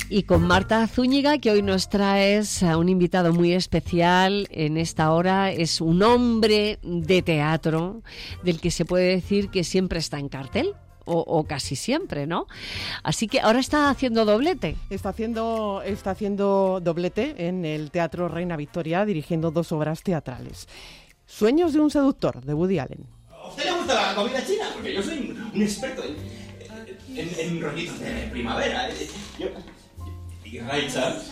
Y con Marta Zúñiga, que hoy nos traes a un invitado muy especial en esta hora. Es un hombre de teatro del que se puede decir que siempre está en cartel. O casi siempre, ¿no? Así que ahora está haciendo doblete. Está haciendo doblete en el Teatro Reina Victoria, dirigiendo 2 obras teatrales. Sueños de un seductor, de Woody Allen. ¿A usted le gusta la comida china? Porque yo soy un experto en rollitos de primavera. ¿Y Ray Charles?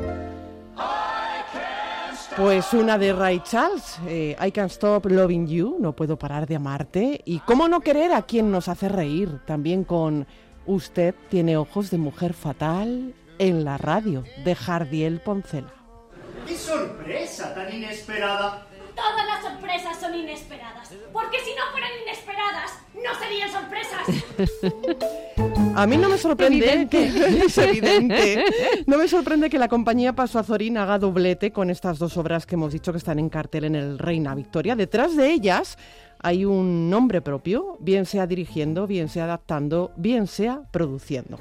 Pues una de Ray Charles, I Can't Stop Loving You, no puedo parar de amarte. Y cómo no querer a quien nos hace reír, también con Usted tiene ojos de mujer fatal, en la radio, de Jardiel Poncela. ¡Qué sorpresa tan inesperada! Todas las sorpresas son inesperadas, porque si no fueran inesperadas, no serían sorpresas. A mí no me sorprende es evidente. No me sorprende que la compañía Paso Azorín haga doblete con estas 2 obras que hemos dicho que están en cartel en el Reina Victoria. Detrás de ellas hay un nombre propio, bien sea dirigiendo, bien sea adaptando, bien sea produciendo.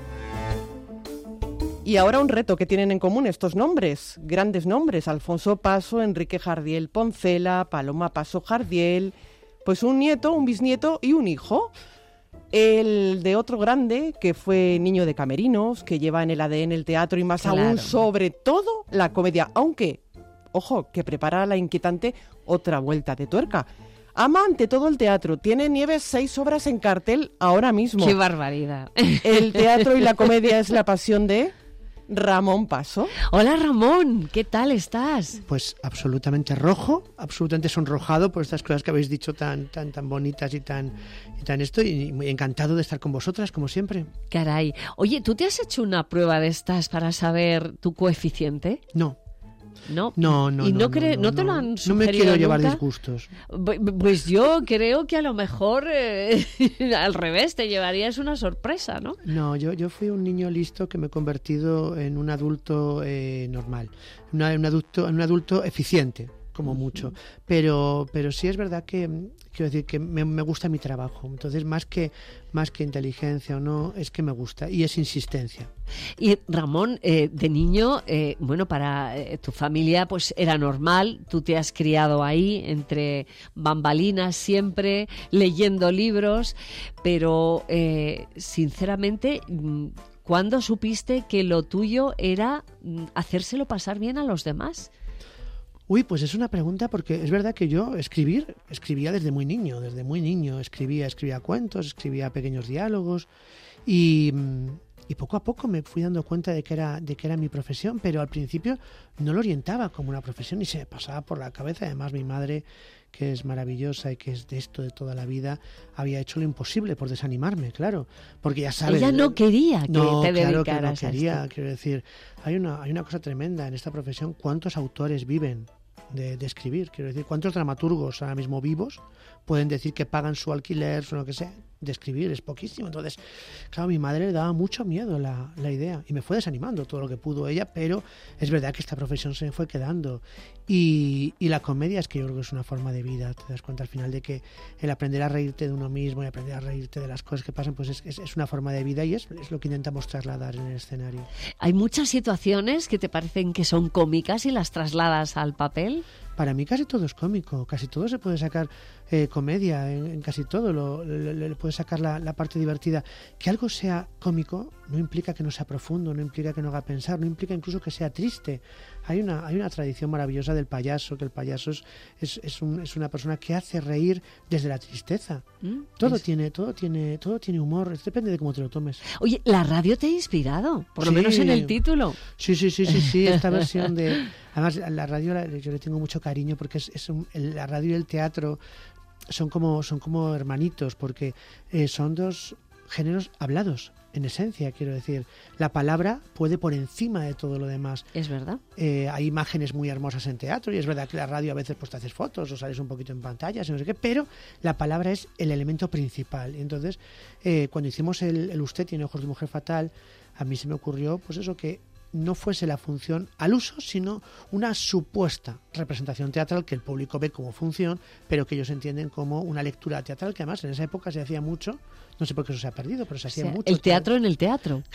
Y ahora un reto que tienen en común estos nombres, grandes nombres: Alfonso Paso, Enrique Jardiel Poncela, Paloma Paso Jardiel, pues un nieto, un bisnieto y un hijo. El de otro grande que fue niño de camerinos, que lleva en el ADN el teatro y más aún, sobre todo, la comedia. Aunque, ojo, que prepara la inquietante otra vuelta de tuerca. Ama ante todo el teatro. Tiene Nieves 6 obras en cartel ahora mismo. ¡Qué barbaridad! El teatro y la comedia es la pasión de Ramón Paso. Hola Ramón, ¿qué tal estás? Pues absolutamente rojo, absolutamente sonrojado por estas cosas que habéis dicho tan bonitas y tan esto, y muy encantado de estar con vosotras, como siempre. Caray. Oye, ¿tú te has hecho una prueba de estas para saber tu coeficiente? No. ¿No? No. ¿Y no te lo han sugerido? No me quiero llevar nunca? Disgustos. Pues yo creo que a lo mejor al revés, te llevarías una sorpresa, ¿no? No, yo fui un niño listo que me he convertido en un adulto normal, un adulto eficiente, como mucho. Pero sí es verdad que quiero decir que me gusta mi trabajo. Entonces, más que inteligencia o no, es que me gusta y es insistencia. Y Ramón, de niño, para tu familia pues era normal, tú te has criado ahí entre bambalinas siempre, leyendo libros, pero sinceramente, ¿cuándo supiste que lo tuyo era hacérselo pasar bien a los demás? Uy, pues es una pregunta, porque es verdad que yo escribía desde muy niño, escribía cuentos, escribía pequeños diálogos y poco a poco me fui dando cuenta de que era mi profesión, pero al principio no lo orientaba como una profesión y se me pasaba por la cabeza. Además, mi madre, que es maravillosa y que es de esto de toda la vida, había hecho lo imposible por desanimarme, claro, porque ya sabes... Ella no quería que te dedicaras claro que no quería, a esto. quiero decir, hay una cosa tremenda en esta profesión. ¿Cuántos autores viven de escribir? Quiero decir, ¿cuántos dramaturgos ahora mismo vivos pueden decir que pagan su alquiler o lo que sea? De escribir es poquísimo. Entonces, claro, a mi madre le daba mucho miedo la idea y me fue desanimando todo lo que pudo ella, pero es verdad que esta profesión se me fue quedando y la comedia es que yo creo que es una forma de vida. Te das cuenta al final de que el aprender a reírte de uno mismo y aprender a reírte de las cosas que pasan, pues es una forma de vida y es lo que intentamos trasladar en el escenario. ¿Hay muchas situaciones que te parecen que son cómicas y las trasladas al papel? Para mí casi todo es cómico, casi todo se puede sacar comedia, en casi todo le puedes sacar la parte divertida. Que algo sea cómico no implica que no sea profundo, no implica que no haga pensar, no implica incluso que sea triste. Hay una tradición maravillosa del payaso, que el payaso es una persona que hace reír desde la tristeza. Todo tiene humor, depende de cómo te lo tomes. Oye, la radio te ha inspirado, por lo menos en el título. Sí, esta versión de... Además, la radio yo le tengo mucho cariño porque la radio y el teatro son como hermanitos, porque son 2 géneros hablados, en esencia, quiero decir. La palabra puede por encima de todo lo demás. Es verdad. Hay imágenes muy hermosas en teatro y es verdad que la radio a veces pues te haces fotos o sales un poquito en pantallas y no sé qué, pero la palabra es el elemento principal. Y entonces, cuando hicimos el Usted tiene ojos de mujer fatal, a mí se me ocurrió pues eso, que no fuese la función al uso, sino una supuesta representación teatral que el público ve como función, pero que ellos entienden como una lectura teatral, que además en esa época se hcía mucho, no sé por qué eso se ha perdido, pero se hacía mucho. El teatro en el teatro. Claro,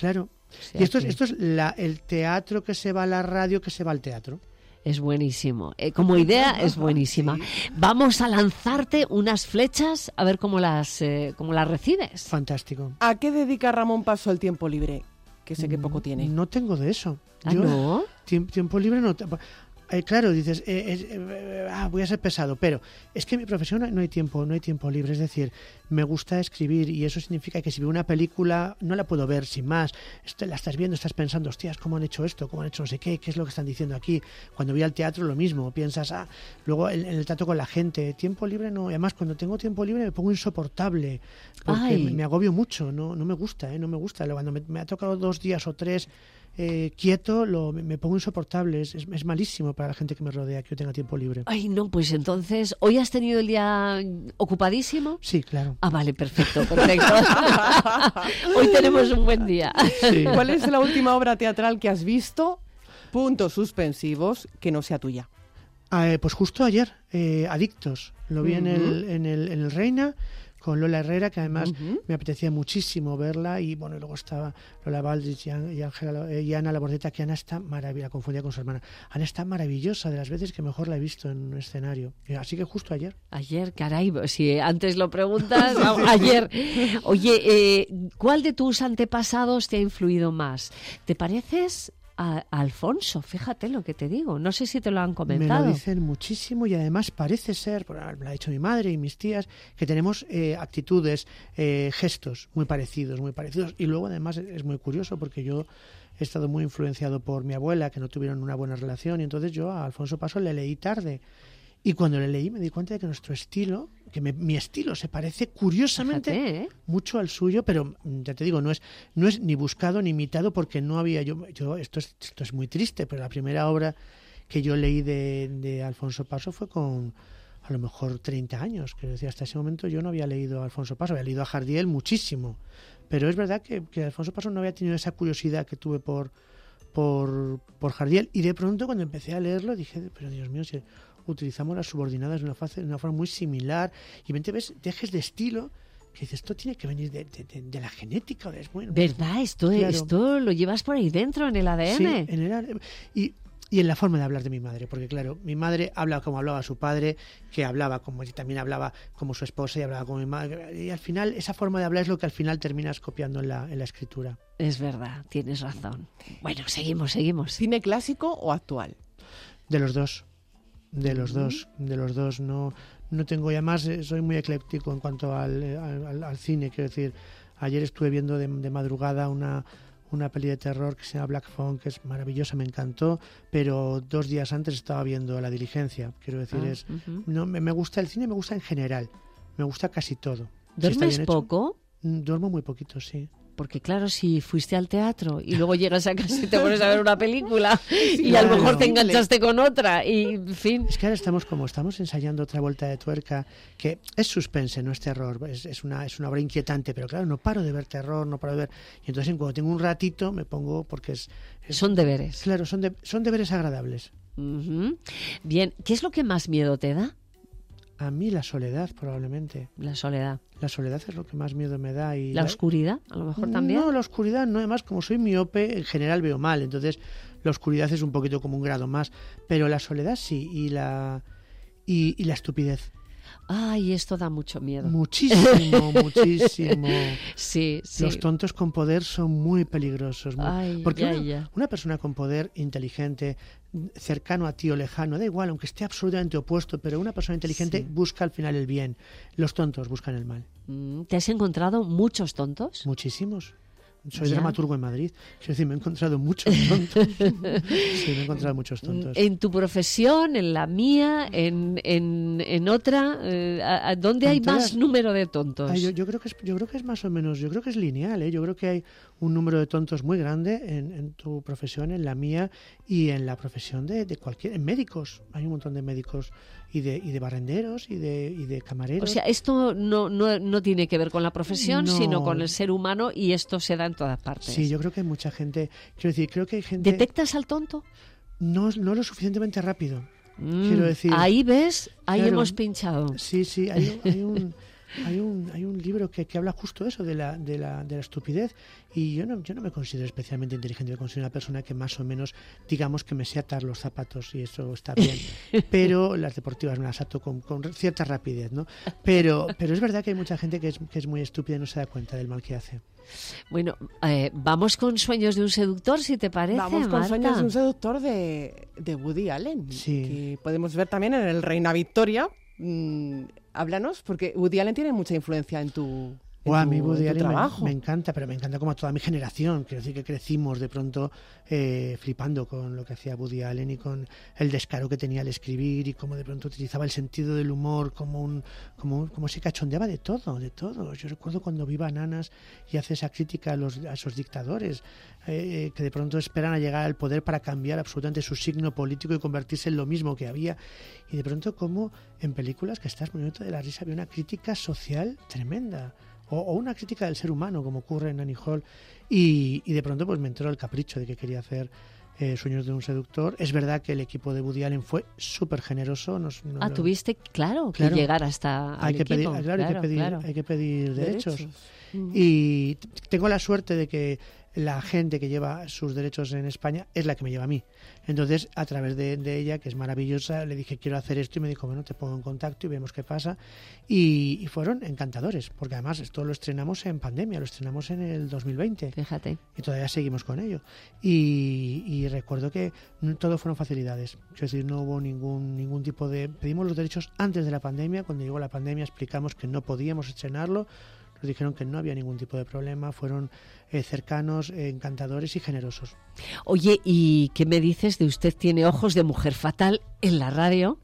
sea Y esto que- es el teatro que se va a la radio, que se va al teatro. Es buenísimo. Como idea es buenísima. Vamos a lanzarte unas flechas a ver cómo las recibes. Fantástico. ¿A qué dedica Ramón Paso el tiempo libre? Que sé que poco tiene. No tengo de eso. Ah, ¿no? Tiempo libre no. Claro, dices, voy a ser pesado, pero es que en mi profesión no hay tiempo libre. Es decir, me gusta escribir y eso significa que si veo una película no la puedo ver sin más. La estás viendo, estás pensando, hostias, ¿cómo han hecho esto? ¿Cómo han hecho no sé qué? ¿Qué es lo que están diciendo aquí? Cuando voy al teatro lo mismo, piensas, luego en el trato con la gente, tiempo libre no. Y además, cuando tengo tiempo libre me pongo insoportable porque Ay. me agobio mucho, no me gusta, no me gusta. Cuando me ha tocado 2 días o 3 quieto, me pongo insoportable. Es malísimo para la gente que me rodea que yo tenga tiempo libre. Ay, no, pues entonces, ¿hoy has tenido el día ocupadísimo? Sí, claro. Ah, vale, perfecto. Hoy tenemos un buen día. Sí. ¿Cuál es la última obra teatral que has visto? Puntos suspensivos, que no sea tuya. Pues justo ayer, Adictos. Lo vi en el Reina con Lola Herrera, que además me apetecía muchísimo verla, y bueno, y luego estaba Lola Baldrich y Ana Labordeta, que Ana está maravillosa, confundida con su hermana. Ana está maravillosa, de las veces que mejor la he visto en un escenario. Así que justo ayer. Ayer, caray, si antes lo preguntas, ayer. Oye, ¿cuál de tus antepasados te ha influido más? ¿Te pareces a Alfonso? Fíjate lo que te digo. No sé si te lo han comentado. Me lo dicen muchísimo y además parece ser, me lo ha dicho mi madre y mis tías, que tenemos actitudes, gestos muy parecidos. Y luego además es muy curioso porque yo he estado muy influenciado por mi abuela, que no tuvieron una buena relación, y entonces yo a Alfonso Paso le leí tarde. Y cuando le leí me di cuenta de que nuestro estilo, que mi estilo se parece curiosamente Fíjate, ¿eh? mucho al suyo, pero ya te digo, no es ni buscado ni imitado, porque no había esto es muy triste, pero la primera obra que yo leí de Alfonso Paso fue con a lo mejor 30 años, que decía, hasta ese momento yo no había leído a Alfonso Paso, había leído a Jardiel muchísimo, pero es verdad que Alfonso Paso no había tenido esa curiosidad que tuve por Jardiel, y de pronto cuando empecé a leerlo dije, pero Dios mío, si utilizamos las subordinadas de una forma muy similar, y ves dejes de estilo que dices, esto tiene que venir de la genética. ¿Verdad? Esto lo llevas por ahí dentro, en el ADN. Sí, en el ADN. Y en la forma de hablar de mi madre, porque claro, mi madre habla como hablaba su padre, que hablaba como, y también hablaba como su esposa, y hablaba como mi madre, y al final esa forma de hablar es lo que al final terminas copiando en la escritura. Es verdad, tienes razón. Bueno, seguimos. ¿Cine clásico o actual? De los dos. No tengo, ya más, soy muy ecléctico en cuanto al cine. Quiero decir, ayer estuve viendo de madrugada una peli de terror que se llama Black Phone, que es maravillosa, me encantó, pero 2 días antes estaba viendo La Diligencia. Quiero decir, no me gusta el cine, me gusta en general, me gusta casi todo. ¿Duermes poco? Duermo muy poquito, sí. Porque claro, si fuiste al teatro y luego llegas a casa y te pones a ver una película y claro, a lo mejor te enganchaste con otra y en fin. Es que ahora estamos ensayando otra vuelta de tuerca que es suspense, no es terror, es una obra inquietante, pero claro, no paro de ver terror, no paro de ver. Y entonces cuando tengo un ratito me pongo, porque son deberes. Claro, son deberes agradables. Bien, ¿qué es lo que más miedo te da? A mí la soledad, probablemente. La soledad. La soledad es lo que más miedo me da. Y ¿La oscuridad, a lo mejor también? No, la oscuridad no. Además, como soy miope, en general veo mal. Entonces, la oscuridad es un poquito como un grado más. Pero la soledad sí. Y la estupidez. Ay, esto da mucho miedo. Muchísimo. Sí. Los tontos con poder son muy peligrosos. Porque una persona con poder inteligente, cercano a ti o lejano, da igual, aunque esté absolutamente opuesto, pero una persona inteligente busca al final el bien. Los tontos buscan el mal. ¿Te has encontrado muchos tontos? Muchísimos. Soy dramaturgo en Madrid. Quiero decir, me he encontrado muchos tontos. Sí, me he encontrado muchos tontos. En tu profesión, en la mía, en otra, ¿dónde hay más número de tontos? Yo creo que es más o menos, yo creo que es lineal, ¿eh? Yo creo que hay un número de tontos muy grande en tu profesión, en la mía y en la profesión de cualquier, en médicos. Hay un montón de médicos y de barrenderos y de camareros. O sea, esto no tiene que ver con la profesión, No. sino con el ser humano, y esto se da en todas partes. Sí, yo creo que hay mucha gente. Quiero decir, creo que hay gente. ¿Detectas al tonto? No lo suficientemente rápido. Quiero decir. Ahí ves, ahí claro, hemos pinchado. Sí, hay Hay un libro que habla justo eso, de la estupidez, y yo no me considero especialmente inteligente, me considero una persona que más o menos, digamos, que me sé atar los zapatos, y eso está bien, pero las deportivas me las ato con cierta rapidez, ¿no? Pero es verdad que hay mucha gente que es muy estúpida y no se da cuenta del mal que hace. Bueno, vamos con Sueños de un seductor, si te parece, Vamos con Marta. Sueños de un seductor de Woody Allen, Sí. que podemos ver también en el Reina Victoria. Háblanos, porque Woody Allen tiene mucha influencia en tu A mí Woody Allen trabajo. me encanta, pero me encanta como a toda mi generación. Quiero decir que crecimos de pronto flipando con lo que hacía Woody Allen y con el descaro que tenía al escribir y cómo de pronto utilizaba el sentido del humor como se cachondeaba de todo. Yo recuerdo cuando vi Bananas y hace esa crítica a esos dictadores que de pronto esperan a llegar al poder para cambiar absolutamente su signo político y convertirse en lo mismo que había. Y de pronto como en películas que estás minuto de la risa había una crítica social tremenda. O una crítica del ser humano, como ocurre en Annie Hall, y de pronto pues me entró el capricho de que quería hacer Sueños de un seductor. Es verdad que el equipo de Woody Allen fue súper generoso. Tuviste, claro, que llegar hasta hay al que equipo. hay que pedir derechos. Mm. Y tengo la suerte de que la gente que lleva sus derechos en España es la que me lleva a mí. Entonces, a través de ella, que es maravillosa, le dije, quiero hacer esto, y me dijo, bueno, te pongo en contacto y vemos qué pasa. Y fueron encantadores, porque además esto lo estrenamos en pandemia, lo estrenamos en el 2020. Fíjate. Y todavía seguimos con ello. Y recuerdo que todo fueron facilidades. Es decir, no hubo ningún tipo de... Pedimos los derechos antes de la pandemia. Cuando llegó la pandemia explicamos que no podíamos estrenarlo. Nos dijeron que no había ningún tipo de problema. Fueron cercanos, encantadores y generosos. Oye, ¿y qué me dices de Usted tiene ojos de mujer fatal en la radio?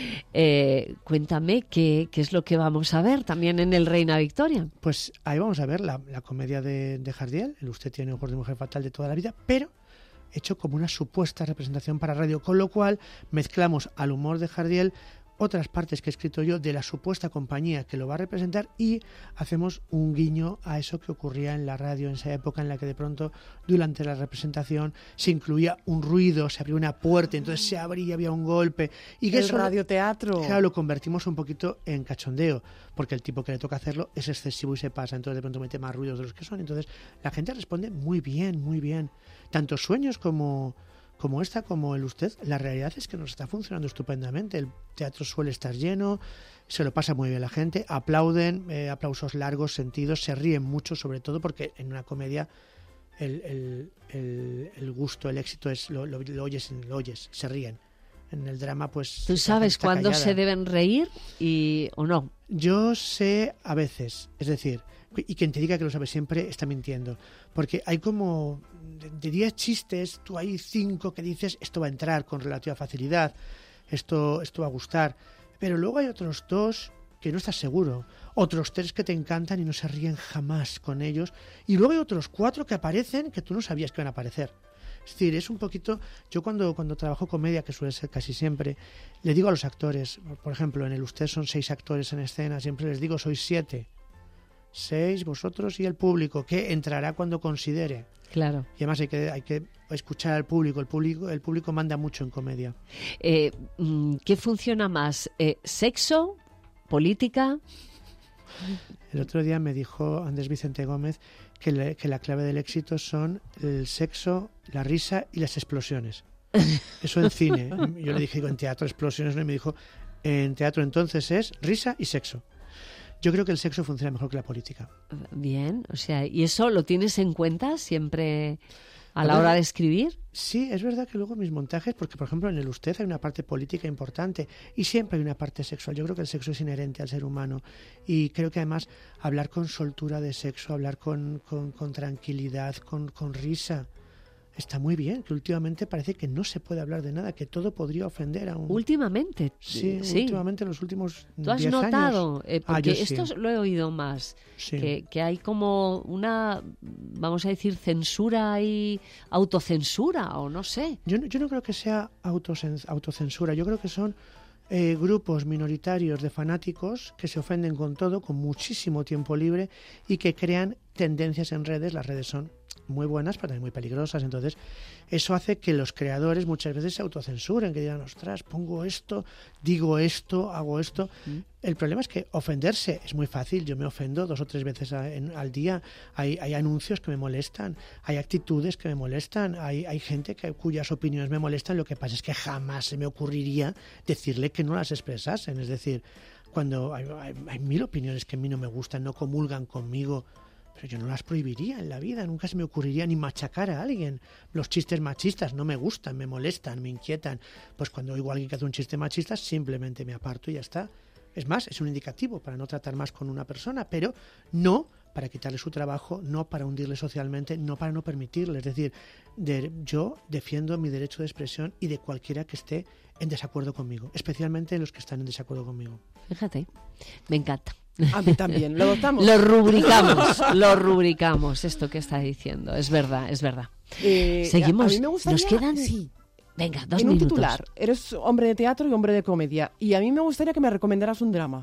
Cuéntame qué es lo que vamos a ver también en el Reina Victoria. Pues ahí vamos a ver la comedia de Jardiel, el Usted tiene ojos de mujer fatal de toda la vida, pero hecho como una supuesta representación para radio, con lo cual mezclamos al humor de Jardiel otras partes que he escrito yo de la supuesta compañía que lo va a representar y hacemos un guiño a eso que ocurría en la radio en esa época en la que de pronto durante la representación se incluía un ruido, se abría una puerta, entonces se abría, había un golpe y que el eso radioteatro. Claro, lo convertimos un poquito en cachondeo, porque el tipo que le toca hacerlo es excesivo y se pasa, entonces de pronto mete más ruidos de los que son, entonces la gente responde muy bien, tanto Sueños como esta, como el Usted. La realidad es que nos está funcionando estupendamente. El teatro suele estar lleno, se lo pasa muy bien la gente, aplauden, aplausos largos, sentidos, se ríen mucho, sobre todo porque en una comedia el gusto, el éxito es lo oyes, se ríen. En el drama, pues... ¿Tú sabes cuándo callada. se deben reír o no? Yo sé a veces, es decir, y quien te diga que lo sabe siempre está mintiendo, porque hay como de 10 chistes, tú hay 5 que dices esto va a entrar con relativa facilidad, esto va a gustar, pero luego hay otros 2 que no estás seguro, otros 3 que te encantan y no se ríen jamás con ellos, y luego hay otros 4 que aparecen que tú no sabías que iban a aparecer. Es decir, es un poquito... Yo cuando trabajo comedia, que suele ser casi siempre, le digo a los actores, por ejemplo, en el Usted son 6 actores en escena, siempre les digo, sois 7. 6 vosotros y el público, que entrará cuando considere. Claro. Y además hay que escuchar al público. El público manda mucho en comedia. ¿Qué funciona más? ¿Sexo? ¿Política? El otro día me dijo Andrés Vicente Gómez que la clave del éxito son el sexo, la risa y las explosiones. Eso en cine. Yo le dije, digo, en teatro explosiones no, y me dijo, en teatro entonces es risa y sexo. Yo creo que el sexo funciona mejor que la política. Bien, o sea, ¿y eso lo tienes en cuenta siempre a la hora de escribir? Sí, es verdad que luego mis montajes, porque por ejemplo en el Usted hay una parte política importante y siempre hay una parte sexual. Yo creo que el sexo es inherente al ser humano y creo que además hablar con soltura de sexo, hablar con tranquilidad, con risa, está muy bien, que últimamente parece que no se puede hablar de nada, que todo podría ofender a un... Últimamente. Sí, últimamente en los últimos 10 años. ¿Tú has notado? Porque yo esto sí. lo he oído más, Sí. que hay como una, vamos a decir, censura y autocensura, o no sé. Yo no creo que sea autocensura, yo creo que son grupos minoritarios de fanáticos que se ofenden con todo, con muchísimo tiempo libre y que crean tendencias en redes. Las redes son muy buenas, pero también muy peligrosas. Entonces, eso hace que los creadores muchas veces se autocensuren, que digan, ostras, pongo esto, digo esto, hago esto. El problema es que ofenderse es muy fácil. Yo me ofendo 2 o 3 veces al día. Hay anuncios que me molestan, hay actitudes que me molestan, hay gente cuyas opiniones me molestan. Lo que pasa es que jamás se me ocurriría decirle que no las expresasen. Es decir, cuando hay 1000 opiniones que a mí no me gustan, no comulgan conmigo, pero yo no las prohibiría en la vida, nunca se me ocurriría ni machacar a alguien. Los chistes machistas no me gustan, me molestan, me inquietan. Pues cuando oigo a alguien que hace un chiste machista, simplemente me aparto y ya está. Es más, es un indicativo para no tratar más con una persona, pero no para quitarle su trabajo, no para hundirle socialmente, no para no permitirle. Es decir, yo defiendo mi derecho de expresión y de cualquiera que esté en desacuerdo conmigo, especialmente los que están en desacuerdo conmigo. Fíjate, me encanta. A mí también, lo adoptamos. Lo rubricamos, esto que está diciendo. Es verdad, es verdad. Seguimos. A mí me gustaría, nos quedan... sí, Venga, 2 en minutos. un titular. Eres hombre de teatro y hombre de comedia. Y a mí me gustaría que me recomendaras un drama.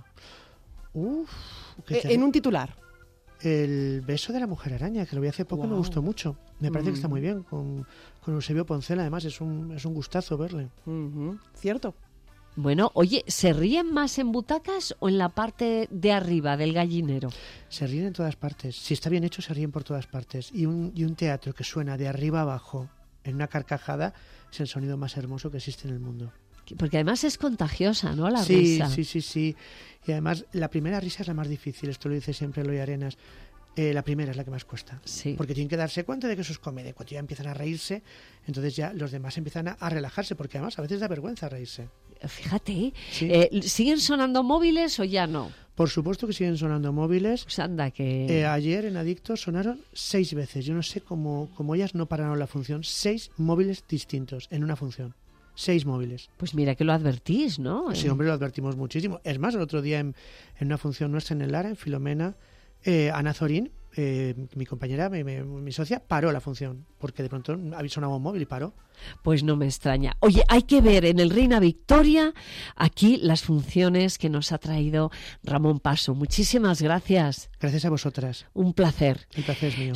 En un titular. El beso de la mujer araña, que lo vi hace poco y me gustó mucho. Me parece que está muy bien. Con Eusebio Poncela, además, es un gustazo verle. Cierto. Bueno, oye, ¿se ríen más en butacas o en la parte de arriba del gallinero? Se ríen en todas partes. Si está bien hecho, se ríen por todas partes. Y un teatro que suena de arriba abajo en una carcajada es el sonido más hermoso que existe en el mundo. Porque además es contagiosa, ¿no? La risa. Sí. Y además, la primera risa es la más difícil. Esto lo dice siempre Eloy Arenas. La primera es la que más cuesta. Sí. Porque tienen que darse cuenta de que eso es comedia. Cuando ya empiezan a reírse, entonces ya los demás empiezan a relajarse, porque además a veces da vergüenza reírse. Fíjate, Sí. ¿siguen sonando móviles o ya no? Por supuesto que siguen sonando móviles. Pues anda, que... Ayer en Adictos sonaron 6 veces. Yo no sé cómo ellas no pararon la función. 6 móviles distintos en una función. 6 móviles. Pues mira que lo advertís, ¿no? Sí, hombre, lo advertimos muchísimo. Es más, el otro día en una función nuestra en el Lara, en Filomena, Ana Zorín, mi compañera, mi socia, paró la función, porque de pronto había sonado un móvil y paró. Pues no me extraña. Oye, hay que ver en el Reina Victoria aquí las funciones que nos ha traído Ramón Paso. Muchísimas gracias. Gracias a vosotras. Un placer. El placer es mío.